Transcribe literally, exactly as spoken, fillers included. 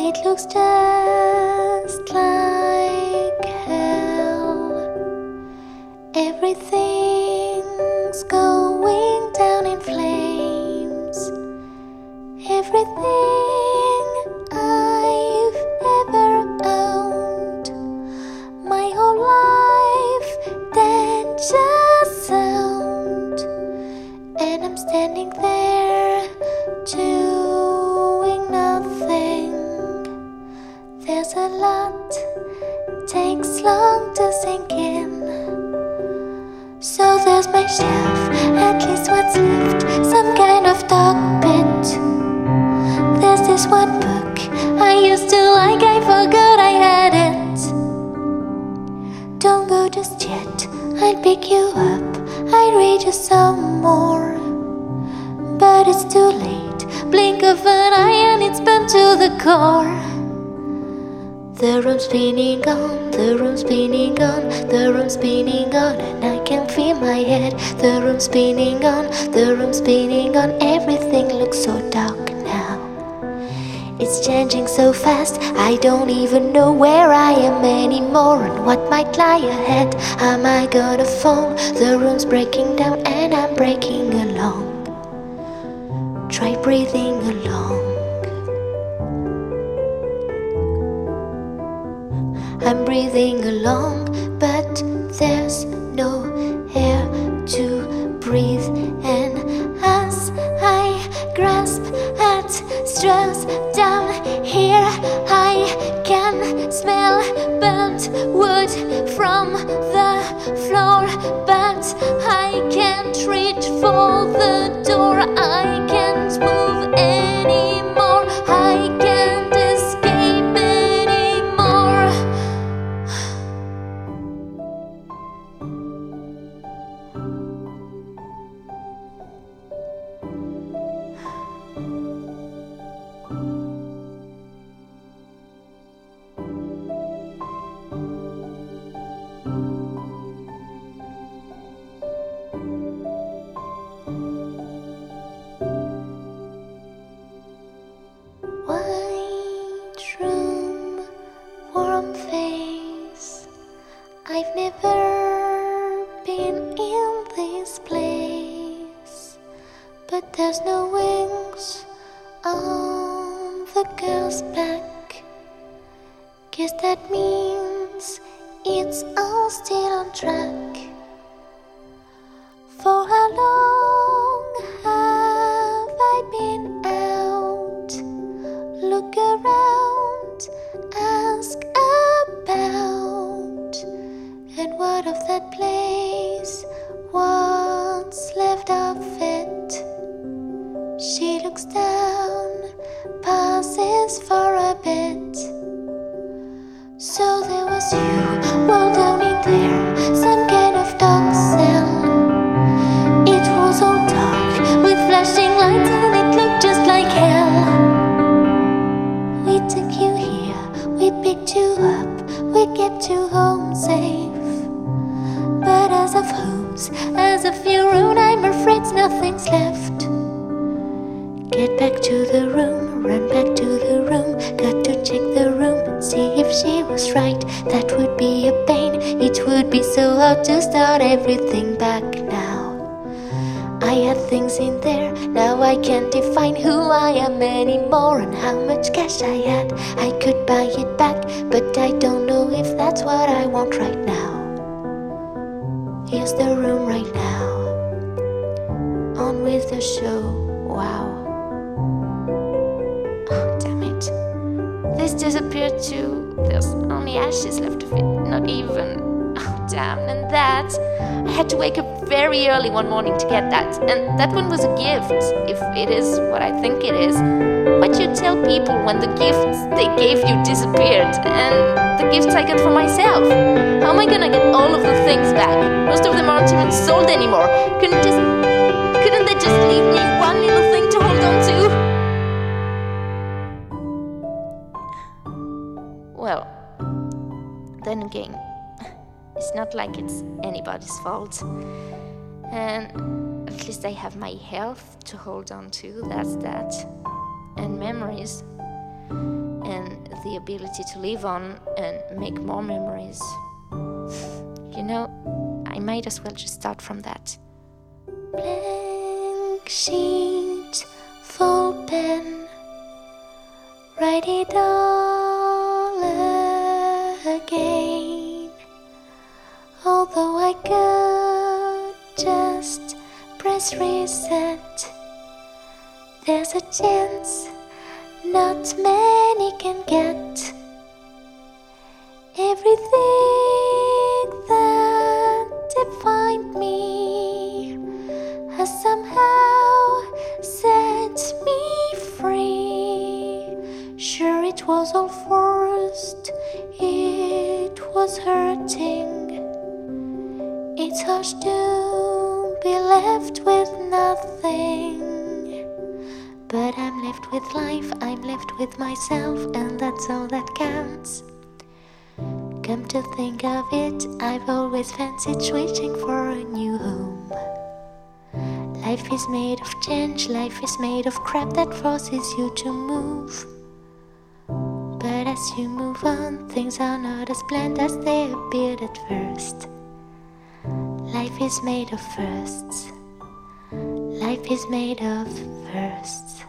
It looks just like hell. Everything's going down in flames. Everything I've ever owned, my whole life, danger sound. And I'm standing there doing nothing. There's a lot, takes long to sink in. So there's my shelf, at least what's left, some kind of dog pit. There's this one book I used to like, I forgot I had it. Don't go just yet, I'll pick you up, I'll read you some more. But it's too late, blink of an eye and it's burned to the core. The room's spinning on, the room's spinning on, the room's spinning on, and I can feel my head. The room's spinning on, the room's spinning on, everything looks so dark now. It's changing so fast, I don't even know where I am anymore and what might lie ahead. Am I gonna fall? The room's breaking down and I'm breaking along. Try breathing along. I'm breathing along, but there's no air to breathe. And as I grasp at straws down here, I can smell burnt wood from the floor. But I can't reach for the door, I can't move anymore, I can't escape anymore. White room, warm face. I've never been in this place, but there's no wings on the girl's back. Guess that means it's all still on track. For how long have I been out? Look around, ask about. And what of that place? What's left of it? She looks down, passes for a bit. So there was you, well down in there, some kind of dark cell. It was all dark, with flashing lights and it looked just like hell. We took you here, we picked you up, we kept you home safe. But as of homes, as of your own, I'm afraid nothing's left. Get back to the room, run back to the room. Got to check the room and see if she was right. That would be a pain, it would be so hard to start everything back now. I had things in there, now I can't define who I am anymore and how much cash I had. I could buy it back, but I don't know if that's what I want right now. Here's the room right now, on with the show, wow. Oh, damn it. This disappeared too, there's only ashes left of it, not even. Oh, damn, and that. I had to wake up very early one morning to get that, and that one was a gift, if it is what I think it is. What you tell people when the gifts they gave you disappeared, and the gifts I got for myself? How am I gonna get all of the things back? Most of them aren't even sold anymore. Couldn't just, couldn't they just leave me one little thing to hold on to? Well, then again, it's not like it's anybody's fault. And at least I have my health to hold on to, that's that. And memories. And have the ability to live on and make more memories. You know, I might as well just start from that. Blank sheet, full pen, write it all again. Although I could just press reset, there's a chance not many can get. Everything that defined me has somehow set me free. Sure, it was all forced, it was hurting. It's harsh to be left with nothing. But I'm left with life, I'm left with myself, and that's all that counts. Come to think of it, I've always fancied switching for a new home. Life is made of change, life is made of crap that forces you to move. But as you move on, things are not as planned as they appeared at first. Life is made of firsts. Life is made of firsts.